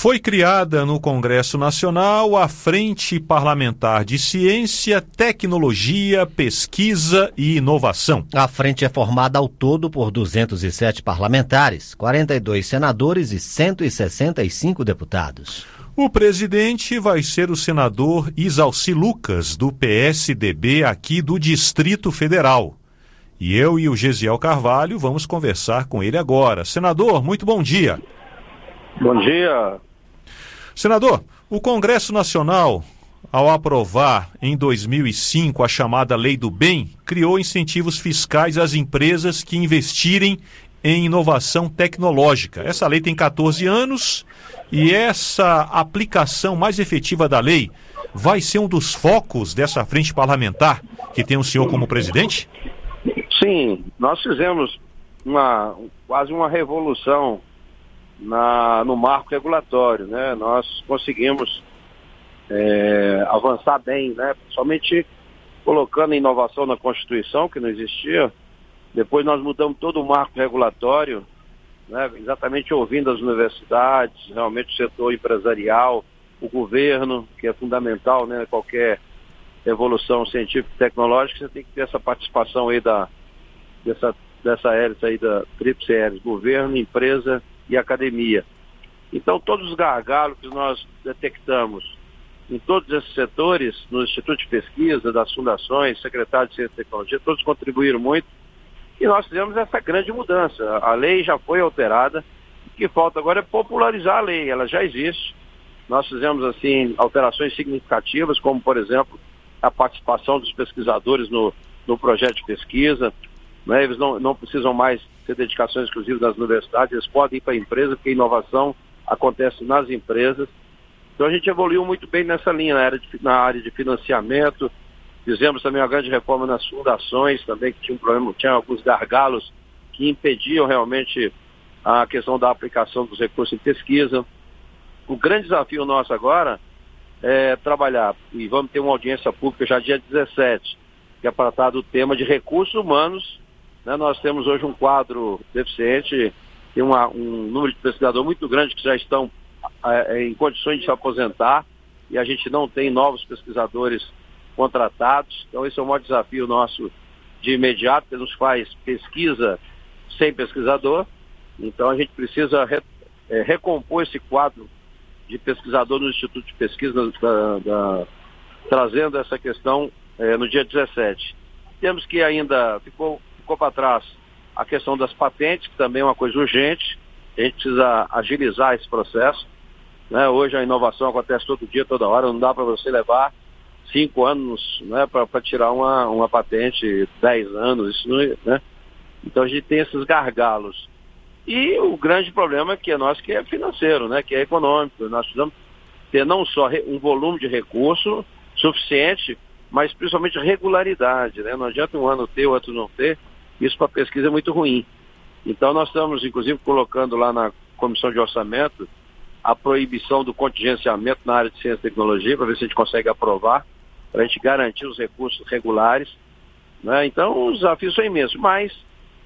Foi criada no Congresso Nacional a Frente Parlamentar de Ciência, Tecnologia, Pesquisa e Inovação. A frente é formada ao todo por 207 parlamentares, 42 senadores e 165 deputados. O presidente vai ser o senador Isalci Lucas, do PSDB aqui do Distrito Federal. E eu e o Gesiel Carvalho vamos conversar com ele agora. Senador, muito bom dia. Bom dia. Senador, o Congresso Nacional, ao aprovar em 2005 a chamada Lei do Bem, criou incentivos fiscais às empresas que investirem em inovação tecnológica. Essa lei tem 14 anos e essa aplicação mais efetiva da lei vai ser um dos focos dessa frente parlamentar que tem o senhor como presidente? Sim, nós fizemos quase uma revolução no marco regulatório, né? Nós conseguimos avançar bem, né? Principalmente colocando a inovação na Constituição, que não existia. Depois nós mudamos todo o marco regulatório, né? Exatamente ouvindo as universidades, realmente o setor empresarial, o governo, que é fundamental, né? Qualquer evolução científica e tecnológica, você tem que ter essa participação aí dessa hélice aí da tríplice hélice, governo, empresa e academia. Então, todos os gargalos que nós detectamos em todos esses setores, no Instituto de Pesquisa, das fundações, secretário de Ciência e Tecnologia, todos contribuíram muito e nós fizemos essa grande mudança. A lei já foi alterada, o que falta agora é popularizar a lei, ela já existe. Nós fizemos, assim, alterações significativas, como, por exemplo, a participação dos pesquisadores no projeto de pesquisa, né? Eles não precisam mais ter dedicações exclusivas das universidades, eles podem ir para a empresa, porque a inovação acontece nas empresas. Então a gente evoluiu muito bem nessa linha, na área de financiamento. Fizemos também uma grande reforma nas fundações, também que tinha um problema, tinha alguns gargalos que impediam realmente a questão da aplicação dos recursos em pesquisa. O grande desafio nosso agora é trabalhar, e vamos ter uma audiência pública já dia 17, que é para tratar do tema de recursos humanos, né? Nós temos hoje um quadro deficiente, tem um número de pesquisadores muito grande que já estão em condições de se aposentar e a gente não tem novos pesquisadores contratados. Então esse é o maior desafio nosso de imediato, que nos faz pesquisa sem pesquisador. Então a gente precisa recompor esse quadro de pesquisador no Instituto de Pesquisa, trazendo essa questão no dia 17. Temos que ainda ficou para trás a questão das patentes, que também é uma coisa urgente. A gente precisa agilizar esse processo, né? Hoje a inovação acontece todo dia, toda hora, não dá para você levar 5 anos, né, para tirar uma patente, 10 anos, isso não, né? Então a gente tem esses gargalos. E o grande problema que é financeiro, né, que é econômico. Nós precisamos ter não só um volume de recurso suficiente, mas principalmente regularidade, né? Não adianta um ano ter, o outro não ter. Isso para a pesquisa é muito ruim. Então nós estamos, inclusive, colocando lá na Comissão de Orçamento a proibição do contingenciamento na área de ciência e tecnologia, para ver se a gente consegue aprovar, para a gente garantir os recursos regulares, né? Então os desafios são imensos, mas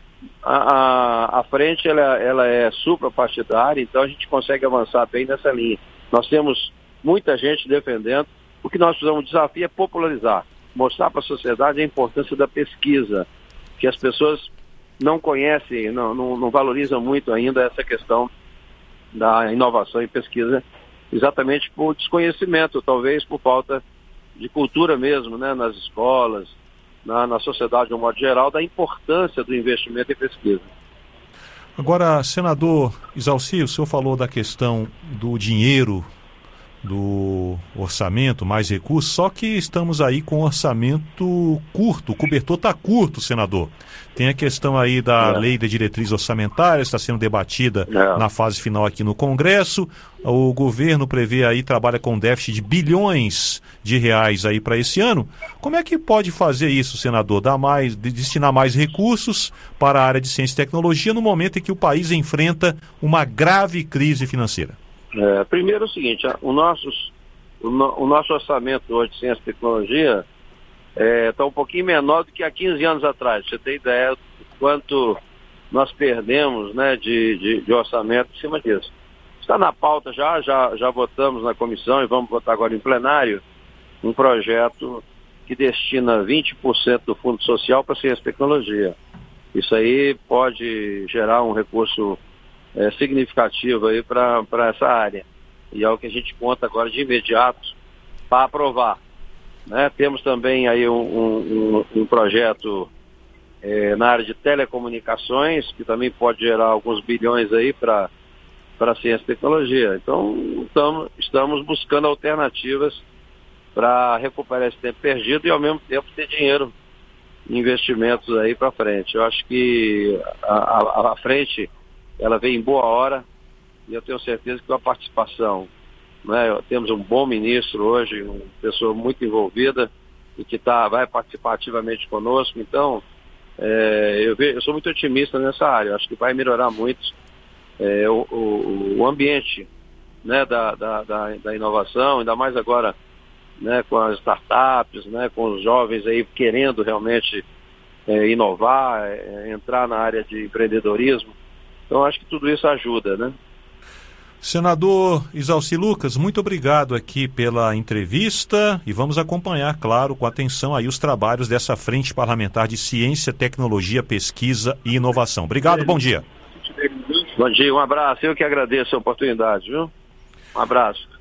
a frente ela é suprapartidária, então a gente consegue avançar bem nessa linha. Nós temos muita gente defendendo. O que nós precisamos, o desafio é popularizar, mostrar para a sociedade a importância da pesquisa, que as pessoas não conhecem, não valorizam muito ainda essa questão da inovação e pesquisa, exatamente por desconhecimento, talvez por falta de cultura mesmo, né, nas escolas, na sociedade de um modo geral, da importância do investimento em pesquisa. Agora, senador Isalci, o senhor falou da questão do dinheiro, do orçamento, mais recursos, só que estamos aí com orçamento curto, o cobertor está curto, senador. Tem a questão aí da lei de diretriz orçamentária, está sendo debatida na fase final aqui no Congresso. O governo prevê aí, trabalha com déficit de bilhões de reais aí para esse ano. Como é que pode fazer isso, senador? Destinar mais recursos para a área de ciência e tecnologia no momento em que o país enfrenta uma grave crise financeira? Primeiro é o seguinte, o nosso orçamento hoje de ciência e tecnologia está um pouquinho menor do que há 15 anos atrás. Você tem ideia do quanto nós perdemos, né, de orçamento em cima disso. Está na pauta já votamos na comissão e vamos votar agora em plenário um projeto que destina 20% do Fundo Social para ciência e tecnologia. Isso aí pode gerar um recurso significativo aí para essa área. E é o que a gente conta agora de imediato para aprovar. Né? Temos também aí um projeto na área de telecomunicações, que também pode gerar alguns bilhões aí para ciência e tecnologia. Então, estamos buscando alternativas para recuperar esse tempo perdido e, ao mesmo tempo, ter dinheiro em investimentos aí para frente. Eu acho que a frente, ela vem em boa hora e eu tenho certeza que com a participação, né, temos um bom ministro hoje, uma pessoa muito envolvida e que vai participar ativamente conosco. Então, eu sou muito otimista nessa área. Eu acho que vai melhorar muito o ambiente, né, da inovação, ainda mais agora, né, com as startups, né, com os jovens aí querendo realmente inovar, entrar na área de empreendedorismo. Então, acho que tudo isso ajuda, né? Senador Isalci Lucas, muito obrigado aqui pela entrevista e vamos acompanhar, claro, com atenção aí os trabalhos dessa Frente Parlamentar de Ciência, Tecnologia, Pesquisa e Inovação. Obrigado, bom dia. Bom dia, um abraço. Eu que agradeço a oportunidade, viu? Um abraço.